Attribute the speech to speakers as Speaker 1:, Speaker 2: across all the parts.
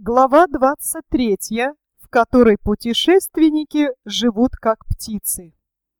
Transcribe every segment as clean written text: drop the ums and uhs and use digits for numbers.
Speaker 1: Глава 23, в которой путешественники живут как птицы.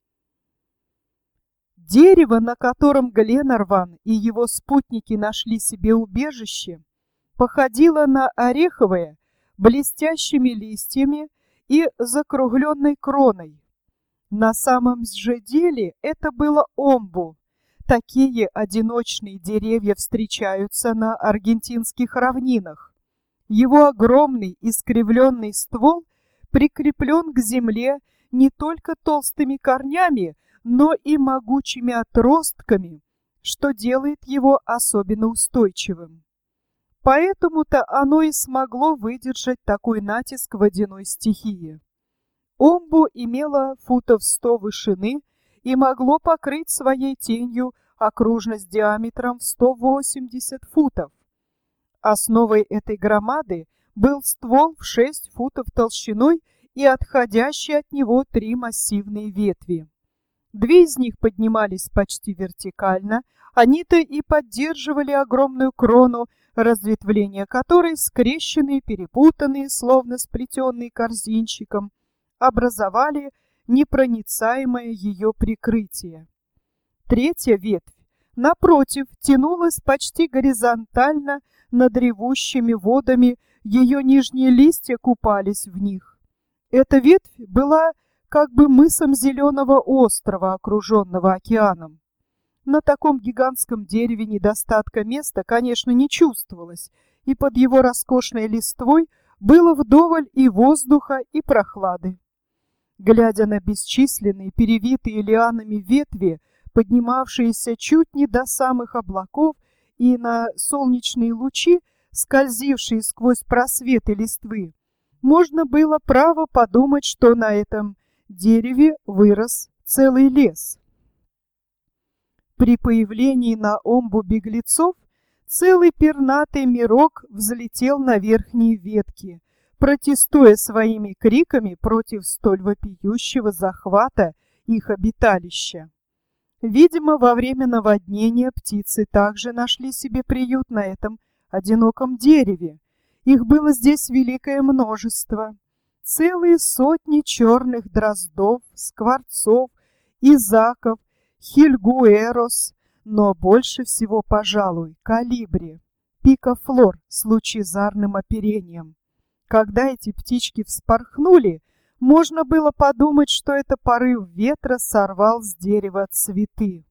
Speaker 1: Дерево, на котором Гленарван и его спутники нашли себе убежище, походило на ореховое, блестящими листьями и закругленной кроной. На самом же деле это было омбу. Такие одиночные деревья встречаются на аргентинских равнинах. Его огромный искривленный ствол прикреплен к земле не только толстыми корнями, но и могучими отростками, что делает его особенно устойчивым. Поэтому-то оно и смогло выдержать такой натиск водяной стихии. Омбу имело футов 100 вышины и могло покрыть своей тенью окружность диаметром в 180 футов. Основой этой громады был ствол в 6 футов толщиной и отходящие от него 3 массивные ветви. 2 из них поднимались почти вертикально, они-то и поддерживали огромную крону, разветвления которой, скрещенные, перепутанные, словно сплетенные корзинчиком, образовали непроницаемое ее прикрытие. 3-я ветвь, напротив, тянулась почти горизонтально над ревущими водами, ее нижние листья купались в них. Эта ветвь была как бы мысом зеленого острова, окруженного океаном. На таком гигантском дереве недостатка места, конечно, не чувствовалось, и под его роскошной листвой было вдоволь и воздуха, и прохлады. Глядя на бесчисленные перевитые лианами ветви, поднимавшиеся чуть не до самых облаков, и на солнечные лучи, скользившие сквозь просветы листвы, можно было право подумать, что на этом дереве вырос целый лес. При появлении на омбу беглецов целый пернатый мирок взлетел на верхние ветки, протестуя своими криками против столь вопиющего захвата их обиталища. Видимо, во время наводнения птицы также нашли себе приют на этом одиноком дереве. Их было здесь великое множество. Целые сотни черных дроздов, скворцов, изаков, хильгуэрос, но больше всего, пожалуй, калибри, пикофлор с лучезарным оперением. Когда эти птички вспорхнули, можно было подумать, что это порыв ветра сорвал с дерева цветы.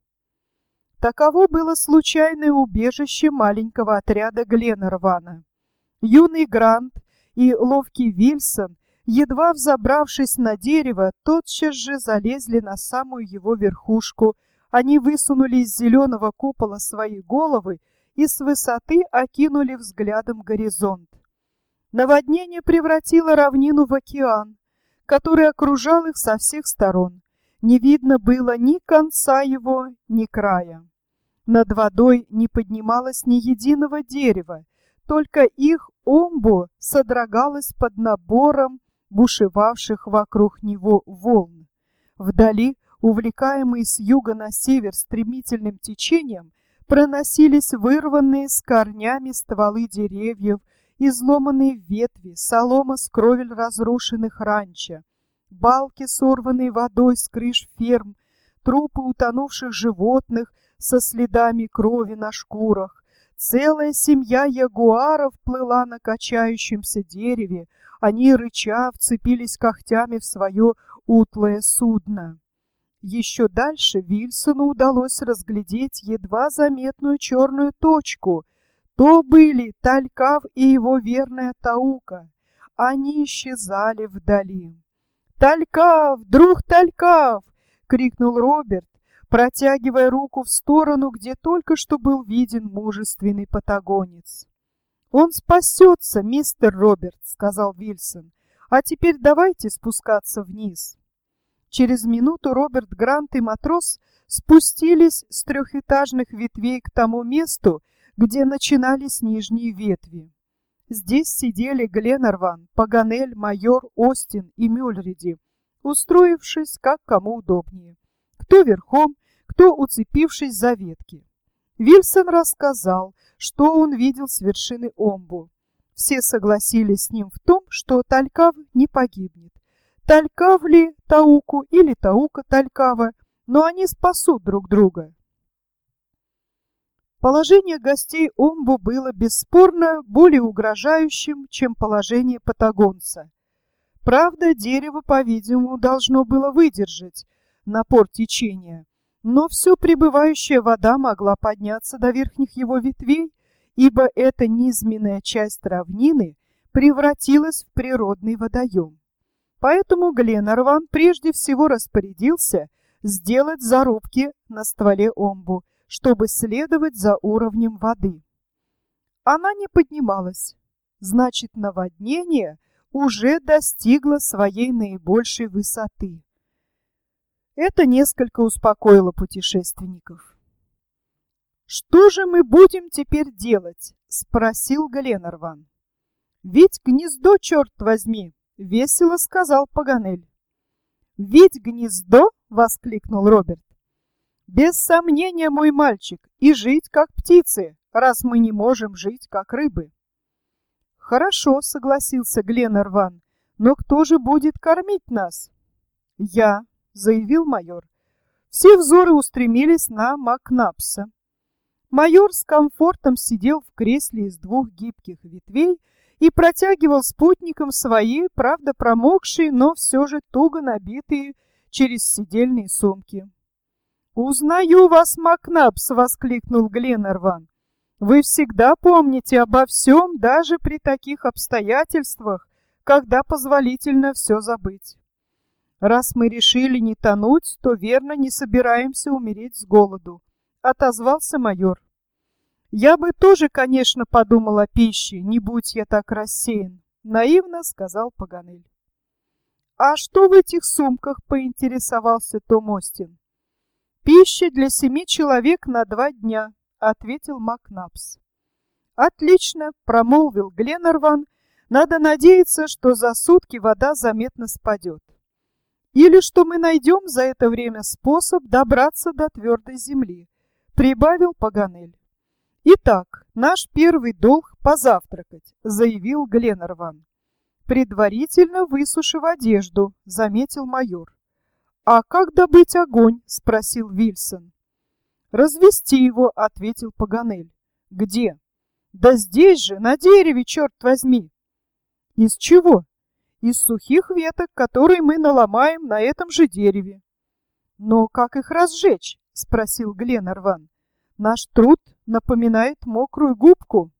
Speaker 1: Таково было случайное убежище маленького отряда Гленарвана. Юный Грант и ловкий Вильсон, едва взобравшись на дерево, тотчас же залезли на самую его верхушку. Они высунули из зеленого купола свои головы и с высоты окинули взглядом горизонт. Наводнение превратило равнину в океан, который окружал их со всех сторон. Не видно было ни конца его, ни края. Над водой не поднималось ни единого дерева, только их омбу содрогалось под набором бушевавших вокруг него волн. Вдали, увлекаемые с юга на север стремительным течением, проносились вырванные с корнями стволы деревьев, изломанные ветви, солома с кровель разрушенных ранчо, балки, сорванные водой с крыш ферм, трупы утонувших животных со следами крови на шкурах. Целая семья ягуаров плыла на качающемся дереве, они, рыча, вцепились когтями в свое утлое судно. Еще дальше Вильсону удалось разглядеть едва заметную черную точку. То были Талькав и его верная Таука. Они исчезали вдали. «Талькав! Друг Талькав!» — крикнул Роберт, протягивая руку в сторону, где только что был виден мужественный патагонец. «Он спасется, мистер Роберт», — сказал Вильсон. «А теперь давайте спускаться вниз». Через минуту Роберт, Грант и матрос спустились с трехэтажных ветвей к тому месту, где начинались нижние ветви. Здесь сидели Гленарван, Паганель, майор, Остин и Мюльриди, устроившись как кому удобнее. Кто верхом, кто уцепившись за ветки. Вильсон рассказал, что он видел с вершины омбу. Все согласились с ним в том, что Талькав не погибнет. Талькав ли Тауку или Таука Талькава, но они спасут друг друга. Положение гостей Омбу было бесспорно более угрожающим, чем положение патагонца. Правда, дерево, по-видимому, должно было выдержать напор течения, но все прибывающая вода могла подняться до верхних его ветвей, ибо эта низменная часть равнины превратилась в природный водоем. Поэтому Гленарван прежде всего распорядился сделать зарубки на стволе Омбу, чтобы следовать за уровнем воды. Она не поднималась, значит, наводнение уже достигло своей наибольшей высоты. Это несколько успокоило путешественников. «Что же мы будем теперь делать?» — спросил Гленарван. «Ведь гнездо, черт возьми!» — весело сказал Паганель. «Ведь гнездо!» — воскликнул Роберт. «Без сомнения, мой мальчик, и жить как птицы, раз мы не можем жить как рыбы». «Хорошо», — согласился Гленарван, — «но кто же будет кормить нас?» «Я», — заявил майор. Все взоры устремились на Макнапса. Майор с комфортом сидел в кресле из двух гибких ветвей и протягивал спутникам свои, правда промокшие, но все же туго набитые через седельные сумки. «Узнаю вас, Макнапс!» — воскликнул Гленарван. «Вы всегда помните обо всем, даже при таких обстоятельствах, когда позволительно все забыть. Раз мы решили не тонуть, то верно не собираемся умереть с голоду», — отозвался майор. «Я бы тоже, конечно, подумал о пище, не будь я так рассеян», — наивно сказал Паганель. «А что в этих сумках?» — поинтересовался Том Остин. «Пища для 7 человек на 2 дня», — ответил Макнапс. «Отлично», — промолвил Гленарван. «Надо надеяться, что за сутки вода заметно спадет. Или что мы найдем за это время способ добраться до твердой земли», — прибавил Паганель. «Итак, наш первый долг — позавтракать», — заявил Гленарван. «Предварительно высушив одежду», — заметил майор. «А как добыть огонь?» — спросил Вильсон. «Развести его», — ответил Паганель. «Где?» «Да здесь же, на дереве, черт возьми!» «Из чего?» «Из сухих веток, которые мы наломаем на этом же дереве». «Но как их разжечь?» — спросил Гленарван. «Наш труд напоминает мокрую губку».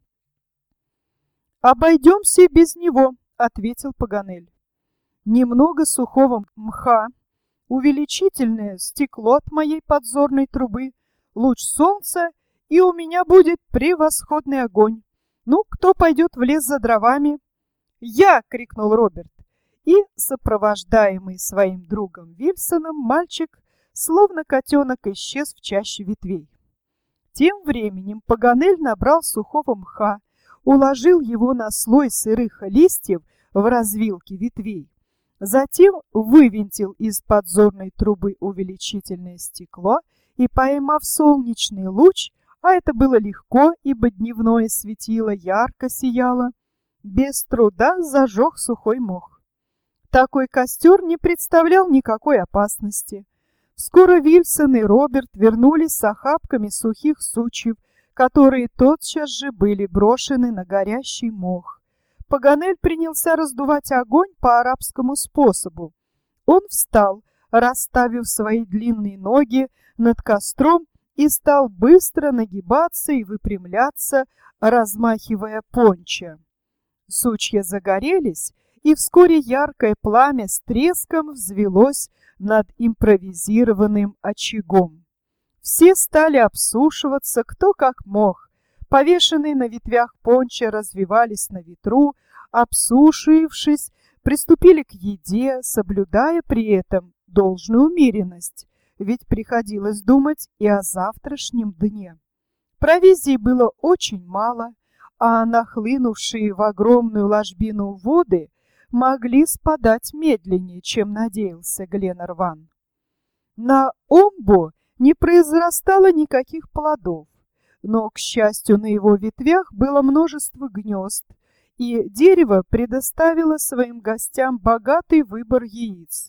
Speaker 1: «Обойдемся без него», — ответил Паганель. «Немного сухого мха, увеличительное стекло от моей подзорной трубы, луч солнца, и у меня будет превосходный огонь. Ну, кто пойдет в лес за дровами?» «Я!» — крикнул Роберт. И, сопровождаемый своим другом Вильсоном, мальчик, словно котенок, исчез в чаще ветвей. Тем временем Паганель набрал сухого мха, уложил его на слой сырых листьев в развилке ветвей. Затем вывинтил из подзорной трубы увеличительное стекло и, поймав солнечный луч, а это было легко, ибо дневное светило ярко сияло, без труда зажег сухой мох. Такой костер не представлял никакой опасности. Скоро Вильсон и Роберт вернулись с охапками сухих сучьев, которые тотчас же были брошены на горящий мох. Паганель принялся раздувать огонь по арабскому способу. Он встал, расставив свои длинные ноги над костром, и стал быстро нагибаться и выпрямляться, размахивая пончо. Сучья загорелись, и вскоре яркое пламя с треском взвелось над импровизированным очагом. Все стали обсушиваться, кто как мог. Повешенные на ветвях пончо развивались на ветру, обсушившись, приступили к еде, соблюдая при этом должную умеренность, ведь приходилось думать и о завтрашнем дне. Провизии было очень мало, а нахлынувшие в огромную ложбину воды могли спадать медленнее, чем надеялся Гленарван. На Омбу не произрастало никаких плодов, но, к счастью, на его ветвях было множество гнезд, и дерево предоставило своим гостям богатый выбор яиц.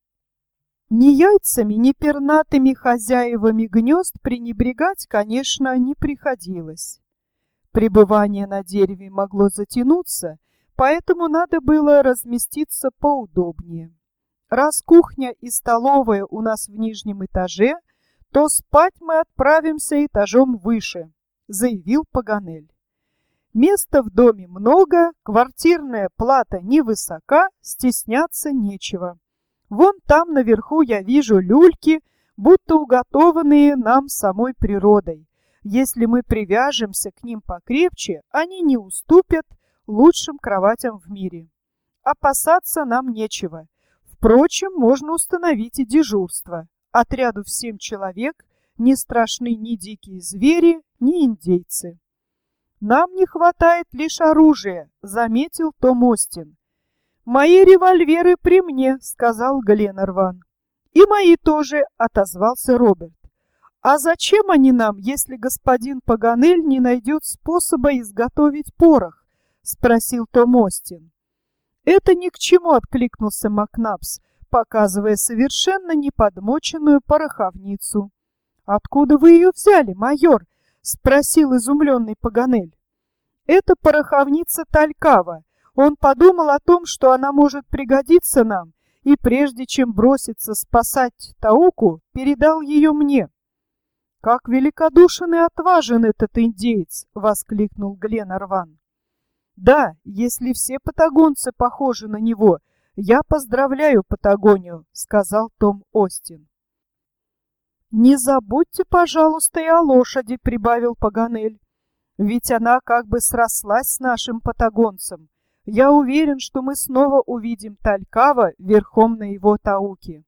Speaker 1: Ни яйцами, ни пернатыми хозяевами гнезд пренебрегать, конечно, не приходилось. Пребывание на дереве могло затянуться, поэтому надо было разместиться поудобнее. Раз кухня и столовая у нас в нижнем этаже, то спать мы отправимся этажом выше, заявил Паганель. Места в доме много, квартирная плата невысока, стесняться нечего. Вон там наверху я вижу люльки, будто уготованные нам самой природой. Если мы привяжемся к ним покрепче, они не уступят лучшим кроватям в мире. Опасаться нам нечего. Впрочем, можно установить и дежурство. Отряду в 7 человек не страшны ни дикие звери, ни индейцы. «Нам не хватает лишь оружия», — заметил Том Остин. «Мои револьверы при мне», — сказал Гленарван. «И мои тоже», — отозвался Роберт. «А зачем они нам, если господин Паганель не найдет способа изготовить порох?» — спросил Том Остин. «Это ни к чему», — откликнулся Макнапс, показывая совершенно неподмоченную пороховницу. «Откуда вы ее взяли, майор?» — спросил изумленный Паганель. «Это пороховница Талькава. Он подумал о том, что она может пригодиться нам, и прежде чем броситься спасать Тауку, передал ее мне». «Как великодушен и отважен этот индеец!» — воскликнул Гленарван. «Да, если все патагонцы похожи на него, я поздравляю Патагонию», — сказал Том Остин. «Не забудьте, пожалуйста, и о лошади», — прибавил Паганель. «Ведь она как бы срослась с нашим патагонцем. Я уверен, что мы снова увидим Талькава верхом на его Тауке».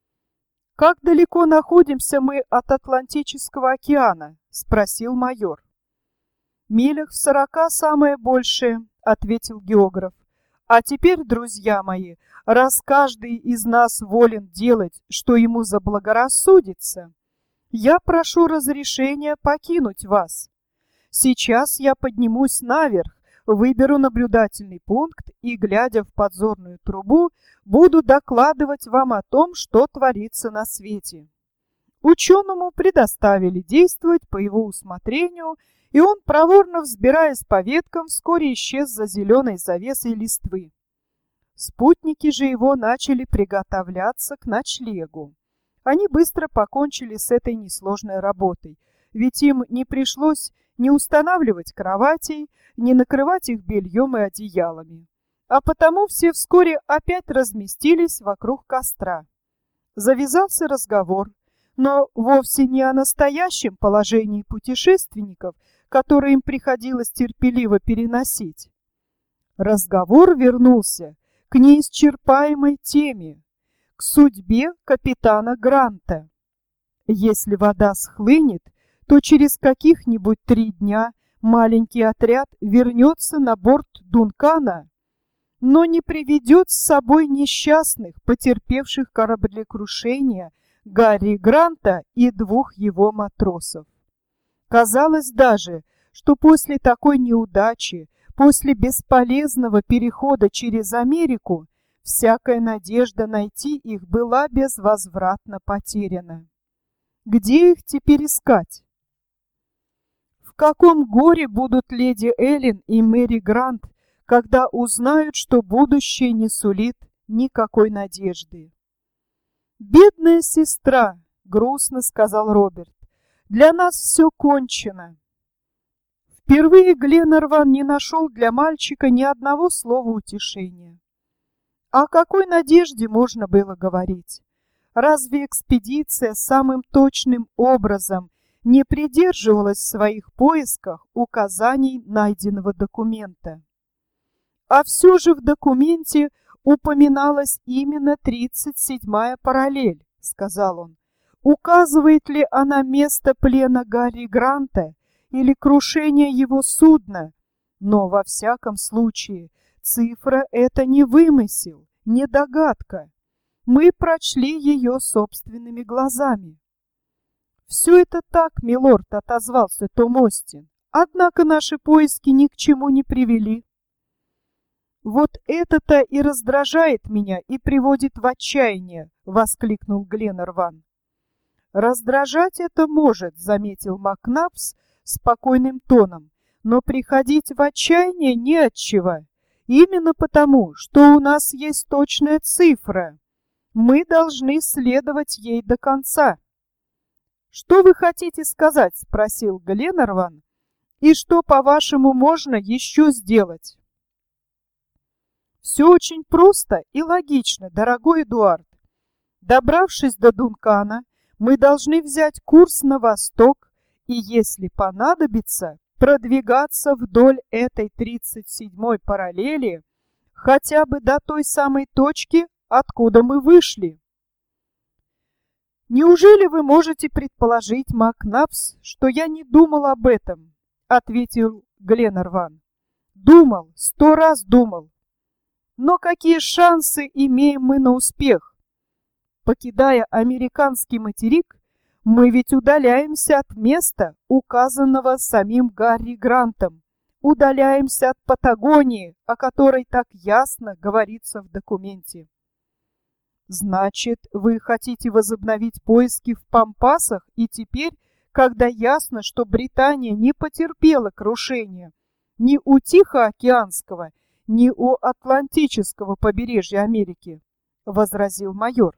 Speaker 1: «Как далеко находимся мы от Атлантического океана?» — спросил майор. «Милях в 40 самое большее», — ответил географ. «А теперь, друзья мои, раз каждый из нас волен делать, что ему заблагорассудится, я прошу разрешения покинуть вас. Сейчас я поднимусь наверх, выберу наблюдательный пункт и, глядя в подзорную трубу, буду докладывать вам о том, что творится на свете». Ученому предоставили действовать по его усмотрению, и он, проворно взбираясь по веткам, вскоре исчез за зеленой завесой листвы. Спутники же его начали приготовляться к ночлегу. Они быстро покончили с этой несложной работой, ведь им не пришлось ни устанавливать кроватей, ни накрывать их бельем и одеялами. А потому все вскоре опять разместились вокруг костра. Завязался разговор, но вовсе не о настоящем положении путешественников, которое им приходилось терпеливо переносить. Разговор вернулся к неисчерпаемой теме, к судьбе капитана Гранта. Если вода схлынет, то через каких-нибудь 3 дня маленький отряд вернется на борт Дункана, но не приведет с собой несчастных, потерпевших кораблекрушение, Гарри Гранта и 2 его матросов. Казалось даже, что после такой неудачи, после бесполезного перехода через Америку, всякая надежда найти их была безвозвратно потеряна. Где их теперь искать? В каком горе будут леди Эллен и Мэри Грант, когда узнают, что будущее не сулит никакой надежды? «Бедная сестра», — грустно сказал Роберт, — «для нас все кончено». Впервые Гленарван не нашел для мальчика ни одного слова утешения. О какой надежде можно было говорить? Разве экспедиция самым точным образом не придерживалась в своих поисках указаний найденного документа? А все же в документе упоминалась именно 37-я параллель, сказал он. Указывает ли она место плена Гарри Гранта или крушение его судна? Но во всяком случае цифра это не вымысел, не догадка. Мы прочли ее собственными глазами. «Все это так, милорд», — отозвался Том Остин. «Однако наши поиски ни к чему не привели». Вот это-то и раздражает меня и приводит в отчаяние, воскликнул Гленарван. Раздражать это может, заметил Макнапс спокойным тоном, но приходить в отчаяние не от чего. Именно потому, что у нас есть точная цифра. Мы должны следовать ей до конца. «Что вы хотите сказать?» — спросил Гленарван. «И что, по-вашему, можно еще сделать?» «Все очень просто и логично, дорогой Эдуард. Добравшись до Дункана, мы должны взять курс на восток и, если понадобится, продвигаться вдоль этой 37-й параллели хотя бы до той самой точки, откуда мы вышли». «Неужели вы можете предположить, Макнапс, что я не думал об этом?» — ответил Гленарван. «Думал, 100 раз думал. Но какие шансы имеем мы на успех? Покидая американский материк, мы ведь удаляемся от места, указанного самим Гарри Грантом, удаляемся от Патагонии, о которой так ясно говорится в документе». «Значит, вы хотите возобновить поиски в Пампасах и теперь, когда ясно, что Британия не потерпела крушения ни у Тихоокеанского, ни у Атлантического побережья Америки?» — возразил майор.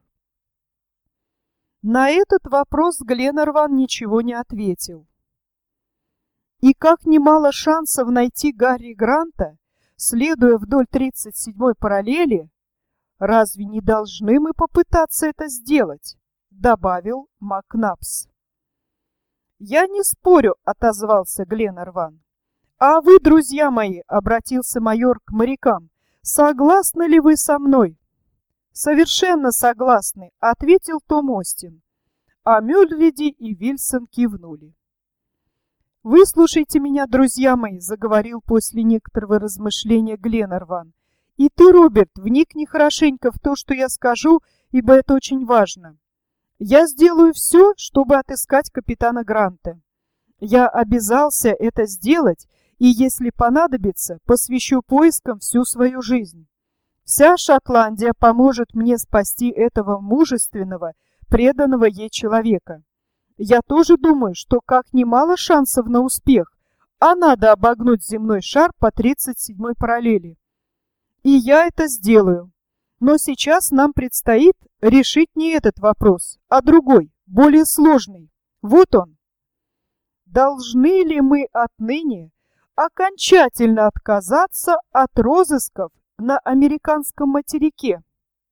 Speaker 1: На этот вопрос Гленарван ничего не ответил. И как немало шансов найти Гарри Гранта, следуя вдоль 37-й параллели, разве не должны мы попытаться это сделать? Добавил Макнапс. Я не спорю, отозвался Гленарван. А вы, друзья мои, обратился майор к морякам, согласны ли вы со мной? Совершенно согласны, ответил Том Остин. А Мюллериди и Вильсон кивнули. «Выслушайте меня, друзья мои», — заговорил после некоторого размышления Гленарван. «И ты, Роберт, вникни хорошенько в то, что я скажу, ибо это очень важно. Я сделаю все, чтобы отыскать капитана Гранта. Я обязался это сделать, и, если понадобится, посвящу поискам всю свою жизнь. Вся Шотландия поможет мне спасти этого мужественного, преданного ей человека. Я тоже думаю, что как немало шансов на успех, а надо обогнуть земной шар по 37-й параллели. И я это сделаю. Но сейчас нам предстоит решить не этот вопрос, а другой, более сложный. Вот он. Должны ли мы отныне окончательно отказаться от розысков на американском материке?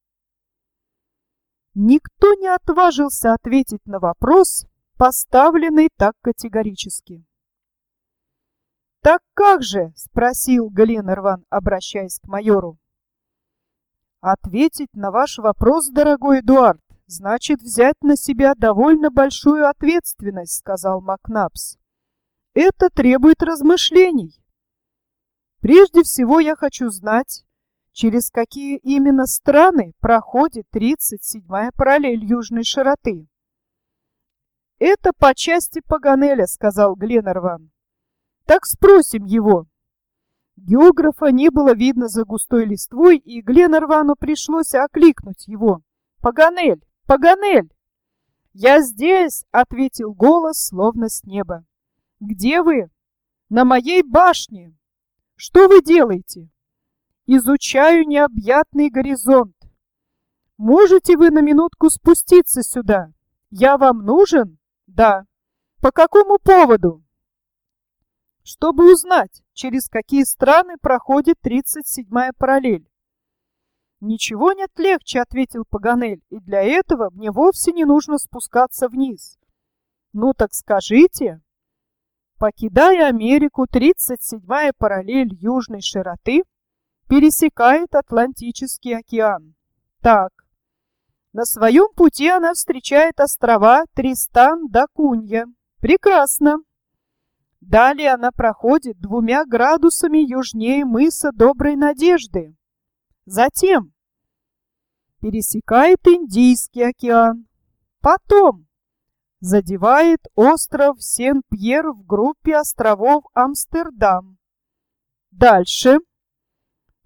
Speaker 1: Никто не отважился ответить на вопрос, поставленный так категорически. «Так как же?» — спросил Гленарван, обращаясь к майору. «Ответить на ваш вопрос, дорогой Эдуард, значит взять на себя довольно большую ответственность», — сказал Макнапс. «Это требует размышлений. Прежде всего я хочу знать, через какие именно страны проходит 37-я параллель южной широты». «Это по части Паганеля», — сказал Гленарван. «Так спросим его». Географа не было видно за густой листвой, и Гленарвану пришлось окликнуть его. «Паганель! Паганель!» «Я здесь!» — ответил голос, словно с неба. «Где вы?» «На моей башне!» «Что вы делаете?» «Изучаю необъятный горизонт». «Можете вы на минутку спуститься сюда? Я вам нужен?» «Да». «По какому поводу?» «Чтобы узнать, через какие страны проходит 37-я параллель». «Ничего нет легче», — ответил Паганель, «и для этого мне вовсе не нужно спускаться вниз». «Ну так скажите». Покидая Америку, 37-я параллель южной широты пересекает Атлантический океан. Так, на своем пути она встречает острова Тристан да Кунья. Прекрасно. Далее она проходит 2 градусами южнее мыса Доброй Надежды. Затем пересекает Индийский океан. Потом задевает остров Сен-Пьер в группе островов Амстердам. Дальше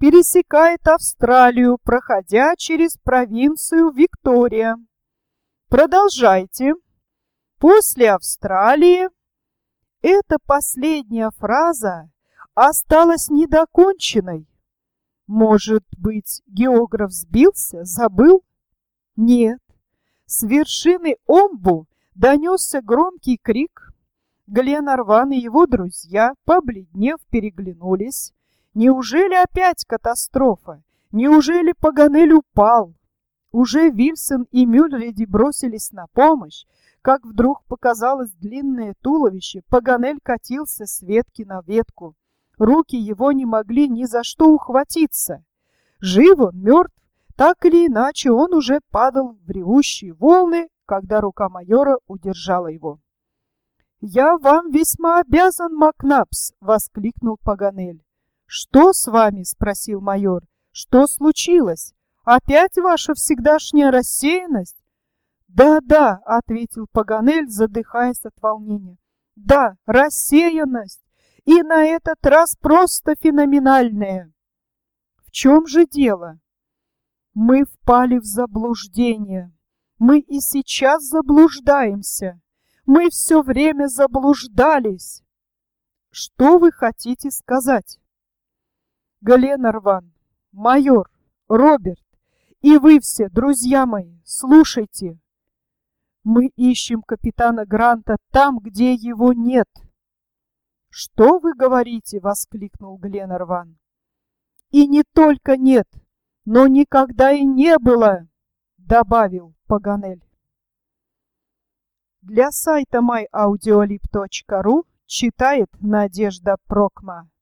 Speaker 1: пересекает Австралию, проходя через провинцию Виктория. Продолжайте. После Австралии. Эта последняя фраза осталась недоконченной. Может быть, географ сбился, забыл? Нет. С вершины Омбу донесся громкий крик. Гленарван и его друзья, побледнев, переглянулись. Неужели опять катастрофа? Неужели Паганель упал? Уже Вильсон и Мюллериди бросились на помощь, как вдруг показалось длинное туловище. Паганель катился с ветки на ветку. Руки его не могли ни за что ухватиться. Жив он, мертв, так или иначе он уже падал в ревущие волны, когда рука майора удержала его. «Я вам весьма обязан, Макнапс!» — воскликнул Паганель. «Что с вами?» — спросил майор. «Что случилось? Опять ваша всегдашняя рассеянность?» «Да-да», — ответил Паганель, задыхаясь от волнения. «Да, рассеянность, и на этот раз просто феноменальная». «В чем же дело?» «Мы впали в заблуждение. Мы и сейчас заблуждаемся. Мы все время заблуждались». «Что вы хотите сказать?» «Гленарван, майор, Роберт, и вы все, друзья мои, слушайте. Мы ищем капитана Гранта там, где его нет». «Что вы говорите?» — воскликнул Гленарван. «И не только нет, но никогда и не было», — добавил Паганель. Для сайта myaudiolib.ru читает Надежда Прокма.